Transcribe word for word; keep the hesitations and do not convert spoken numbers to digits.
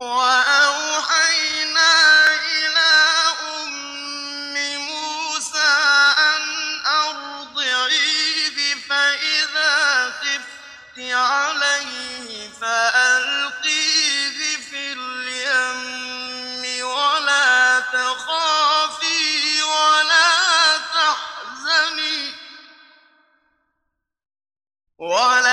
وأوحينا إلى أم موسى أن أرضعيه فإذا خفت عليه فألقيه في اليم ولا تخافي ولا تحزني ولا